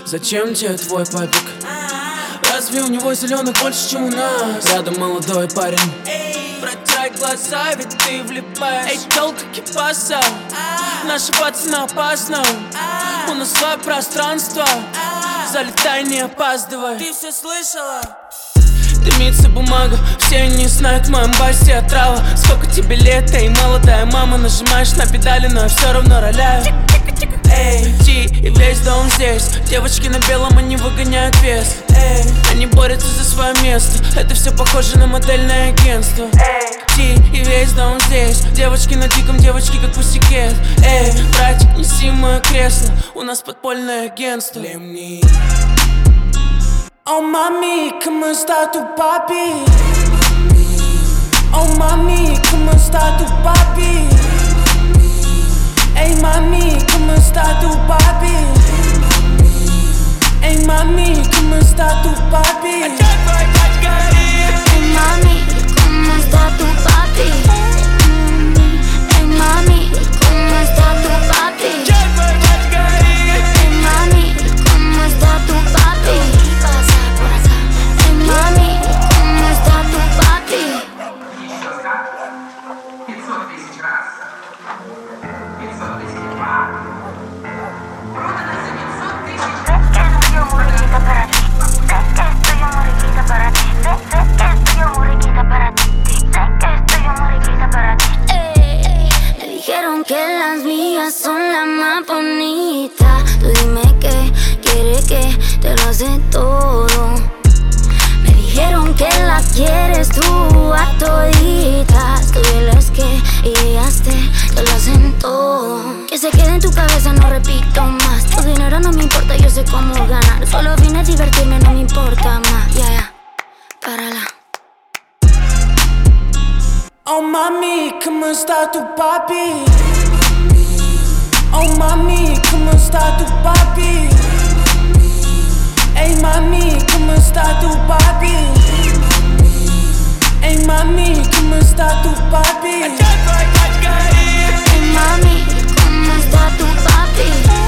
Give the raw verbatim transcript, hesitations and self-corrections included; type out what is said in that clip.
Зачем тебе твой папик? Разве у него зеленых больше, чем у нас? Рядом молодой парень. Протирай глаза, ведь ты влипаешь. Эй, толка кипаса, наши пацаны опасно. У нас свое пространство, залетай, не опаздывай. Ты все слышала? Дымится бумага, все они знают, в моем басе отрава. Сколько тебе лет, эй, молодая мама. Нажимаешь на педали, но я все равно роляю. Эй, иди и весь дом здесь. Девочки на белом, они выгоняют вес. Эй, они борются за свое место. Это все похоже на модельное агентство. Эй, иди и весь дом здесь. Девочки на диком, девочки как пусикет. Эй, братик, неси мое кресло. У нас подпольное агентство. Oh mami, ¿cómo está tu papi? Oh mami, ¿cómo está tu papi? Ey mami, ¿cómo está tu papi? Ey mami, ¿cómo está tu papi? Ey mami, ¿cómo está tu papi? Ey mami, ¿cómo está tu papi? Ey mami, ¿cómo está tu papi? Mami, ¿cómo está tu papi? Me dijeron que las mías son las más bonitas. Tú dime qué quieres, que te lo hace todo. Dijeron que la quieres tú a toditas. Tú diles que ellas te, te lo hacen todo. Que se quede en tu cabeza, no repito más. Tu dinero no me importa, yo sé cómo ganar. Solo vine a divertirme, no me importa más. Ya, yeah, ya, yeah. Párala. Oh mami, ¿cómo está tu papi? Oh mami, ¿cómo está tu papi? Ey mami, ¿cómo está tu papi? Ey mami, ¿cómo está tu papi? Ey mami, ¿cómo está tu papi?